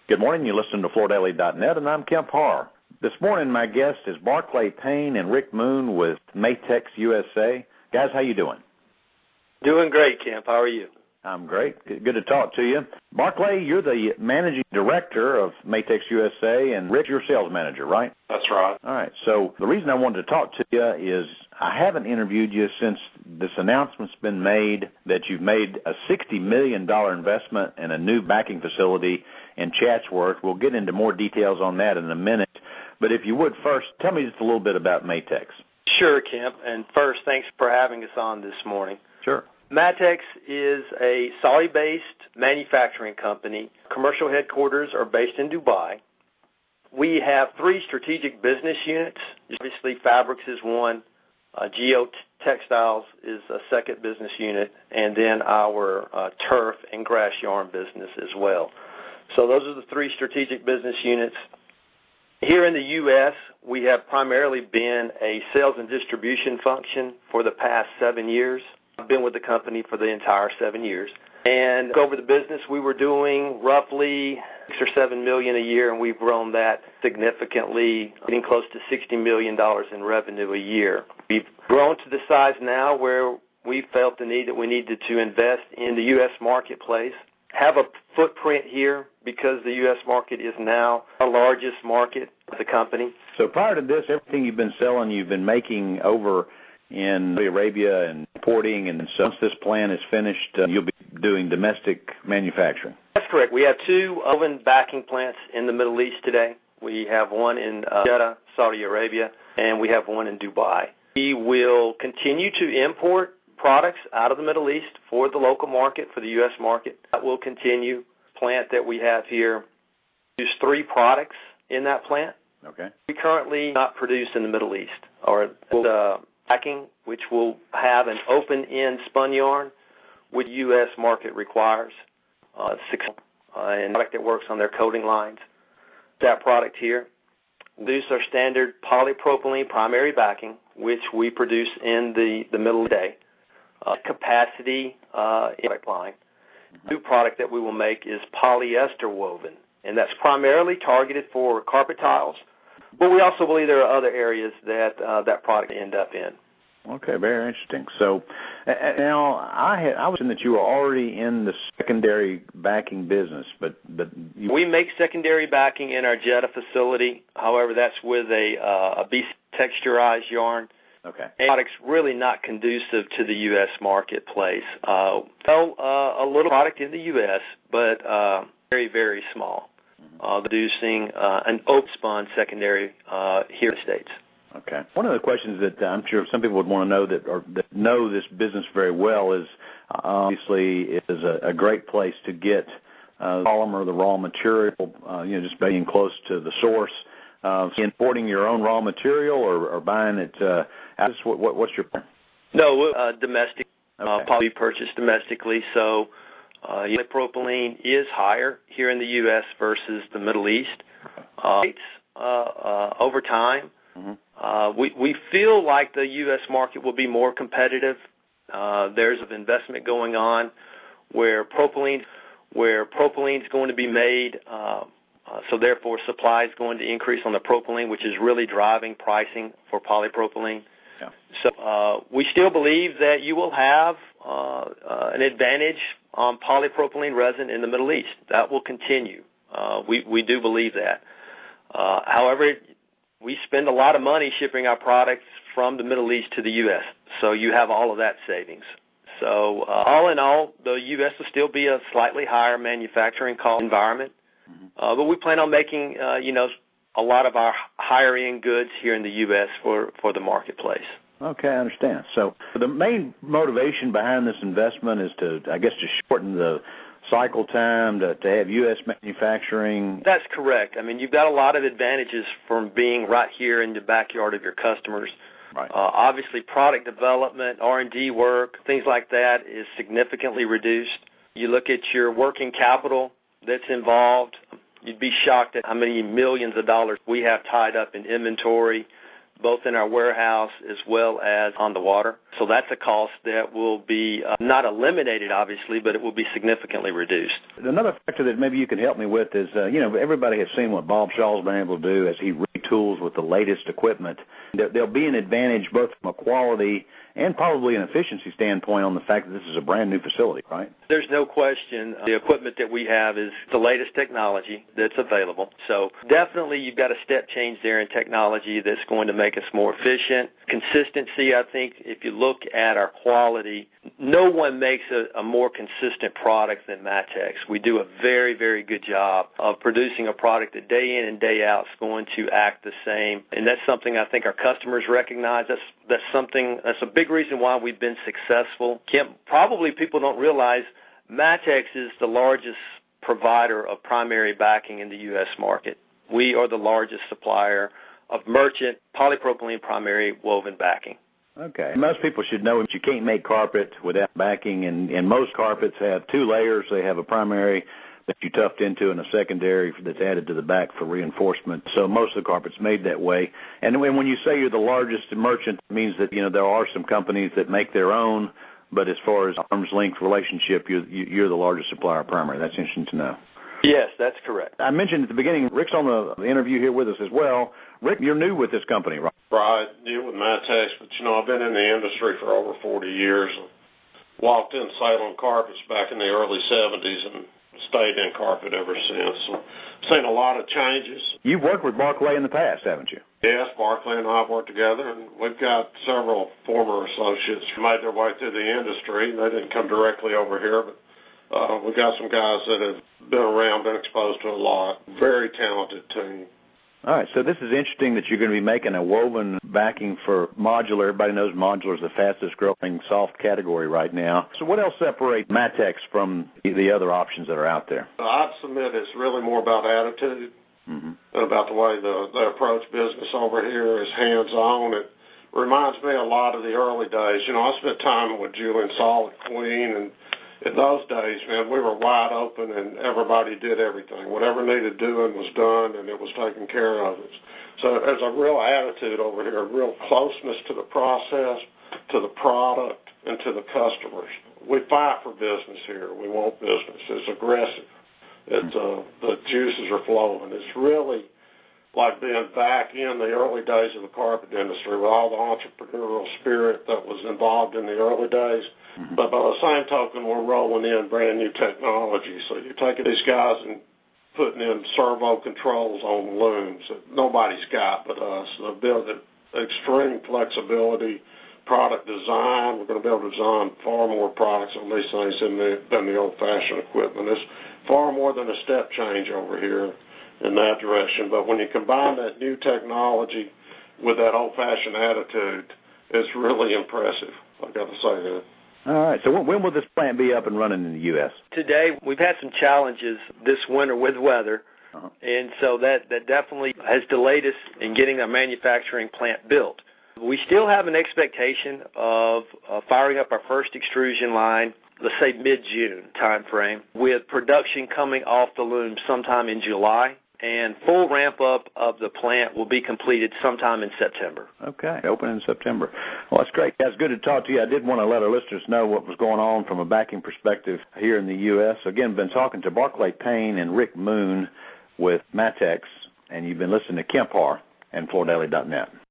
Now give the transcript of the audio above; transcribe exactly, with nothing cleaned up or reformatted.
Good morning. You listen to Flor Daily dot net, and I'm Kemp Harr. This morning, my guest is Barclay Payne and Rick Moon with Matex U S A. Guys, how you doing? Doing great, Kemp. How are you? I'm great. Good to talk to you. Barclay, you're the managing director of Matex U S A, and Rick, you're sales manager, right? That's right. All right. So the reason I wanted to talk to you is I haven't interviewed you since this announcement's been made that you've made a sixty million dollars investment in a new backing facility in Chatsworth. We'll get into more details on that in a minute. But if you would first, tell me just a little bit about Matex. Sure, Kemp. And first, thanks for having us on this morning. Sure. Matex is a Saudi-based manufacturing company. Commercial headquarters are based in Dubai. We have three strategic business units. Obviously, fabrics is one. Uh, Geotextiles is a second business unit. And then our uh, turf and grass yarn business as well. So those are the three strategic business units. Here in the U S, we have primarily been a sales and distribution function for the past seven years. I've been with the company for the entire seven years. And over the business, we were doing roughly six or seven million a year, and we've grown that significantly, getting close to sixty million dollars in revenue a year. We've grown to the size now where we felt the need that we needed to invest in the U S marketplace, have a footprint here because the U S market is now our largest market of the company. So prior to this, everything you've been selling, you've been making over in Saudi Arabia and importing, and so once this plan is finished, uh, you'll be doing domestic manufacturing. That's correct. We have two oven backing plants in the Middle East today. We have one in uh, Jeddah, Saudi Arabia, and we have one in Dubai. We will continue to import products out of the Middle East for the local market, for the U S market. That will continue. Plant that we have here, use three products in that plant. Okay. We currently not produce in the Middle East, or uh, backing, which will have an open-end spun yarn, which U S market requires, uh, six, uh, and product that works on their coating lines. That product here. We produce our standard polypropylene primary backing, which we produce in the, the middle of the day. Uh, capacity uh, product line. New product that we will make is polyester woven, and that's primarily targeted for carpet tiles, but we also believe there are other areas that uh, that product end up in. Okay, very interesting. So uh, now I had I was in that you were already in the secondary backing business, but but you... we make secondary backing in our Jeddah facility. However, that's with a uh, a B C texturized yarn. Okay. And products really not conducive to the U S marketplace. Uh, well, uh, a little product in the U S, but uh, very, very small. Mm-hmm. Uh, producing uh, an open spun secondary uh, here in the States. Okay. One of the questions that I'm sure some people would want to know that or that know this business very well is uh, obviously it is a, a great place to get uh, polymer, the raw material, uh, you know, just being close to the source. Uh, importing your own raw material or, or buying it, uh, what, what, what's your plan? No, uh, domestic, okay. uh, probably purchased domestically. So uh, propylene is higher here in the U S versus the Middle East. Uh, uh, uh, over time, mm-hmm. uh, we, we feel like the U S market will be more competitive. Uh, there's an investment going on where propylene, where propylene is going to be made. Uh, Uh, so therefore, supply is going to increase on the propylene, which is really driving pricing for polypropylene. Yeah. So uh, we still believe that you will have uh, uh, an advantage on polypropylene resin in the Middle East. That will continue. Uh, we, we do believe that. Uh, however, we spend a lot of money shipping our products from the Middle East to the U S, so you have all of that savings. So uh, all in all, the U S will still be a slightly higher manufacturing cost environment. Uh, but we plan on making, uh, you know, a lot of our higher-end goods here in the U S for, for the marketplace. Okay, I understand. So the main motivation behind this investment is to, I guess, to shorten the cycle time, to, to have U S manufacturing. That's correct. I mean, you've got a lot of advantages from being right here in the backyard of your customers. Right. Uh, obviously, product development, R and D work, things like that is significantly reduced. You look at your working capital that's involved, you'd be shocked at how many millions of dollars we have tied up in inventory, both in our warehouse as well as on the water. So that's a cost that will be uh, not eliminated, obviously, but it will be significantly reduced. Another factor that maybe you can help me with is, uh, you know, everybody has seen what Bob Shaw's been able to do as he retools with the latest equipment. There, there'll be an advantage both from a quality and probably an efficiency standpoint on the fact that this is a brand new facility, right? There's no question the equipment that we have is the latest technology that's available. So definitely you've got a step change there in technology that's going to make us more efficient. Consistency, I think, if you look at our quality, no one makes a, a more consistent product than Matex. We do a very, very good job of producing a product that day in and day out is going to act the same. And that's something I think our customers recognize. That's, that's something, that's a big reason why we've been successful. Kim, probably people don't realize Matex is the largest provider of primary backing in the U S market. We are the largest supplier of merchant polypropylene primary woven backing. Okay. Most people should know that you can't make carpet without backing, and, and most carpets have two layers. They have a primary that you tuft into and a secondary that's added to the back for reinforcement. So most of the carpet's made that way. And when you say you're the largest merchant, it means that, you know, there are some companies that make their own, but as far as arm's length relationship, you're, you're the largest supplier of primary. That's interesting to know. Yes, that's correct. I mentioned at the beginning, Rick's on the interview here with us as well. Rick, you're new with this company, right? Right, new with Matex, but, you know, I've been in the industry for over forty years. Walked in Salem carpets back in the early seventies and stayed in carpet ever since. So seen a lot of changes. You've worked with Barclay in the past, haven't you? Yes, Barclay and I have worked together, and we've got several former associates who made their way through the industry. They didn't come directly over here, but uh, we've got some guys that have been around, been exposed to a lot. Very talented team. All right, so this is interesting that you're going to be making a woven backing for modular. Everybody knows modular is the fastest growing soft category right now. So what else separates Matex from the other options that are out there? I'd submit it's really more about attitude mm-hmm. and about the way the, they approach business over here is hands-on. It reminds me a lot of the early days. You know, I spent time with Julian Saul at Queen, and in those days, man, we were wide open and everybody did everything. Whatever needed doing was done and it was taken care of. So there's a real attitude over here, a real closeness to the process, to the product, and to the customers. We fight for business here. We want business. It's aggressive. It's, uh, the juices are flowing. It's really like being back in the early days of the carpet industry with all the entrepreneurial spirit that was involved in the early days. Mm-hmm. But by the same token, we're rolling in brand new technology. So you're taking these guys and putting in servo controls on looms that nobody's got but us. They're building extreme flexibility, product design. We're going to be able to design far more products on these things than the, than the old-fashioned equipment. It's far more than a step change over here in that direction. But when you combine that new technology with that old-fashioned attitude, it's really impressive. I've got to say that. All right. So when will this plant be up and running in the U S? Today, we've had some challenges this winter with weather, uh-huh. and so that, that definitely has delayed us in getting a manufacturing plant built. We still have an expectation of uh, firing up our first extrusion line, let's say mid-June time frame, with production coming off the loom sometime in July. And full ramp-up of the plant will be completed sometime in September. Okay, open in September. Well, that's great. That's good to talk to you. I did want to let our listeners know what was going on from a backing perspective here in the U S Again, been talking to Barclay Payne and Rick Moon with Matex, and you've been listening to Kemp Harr and Florida Daily dot net.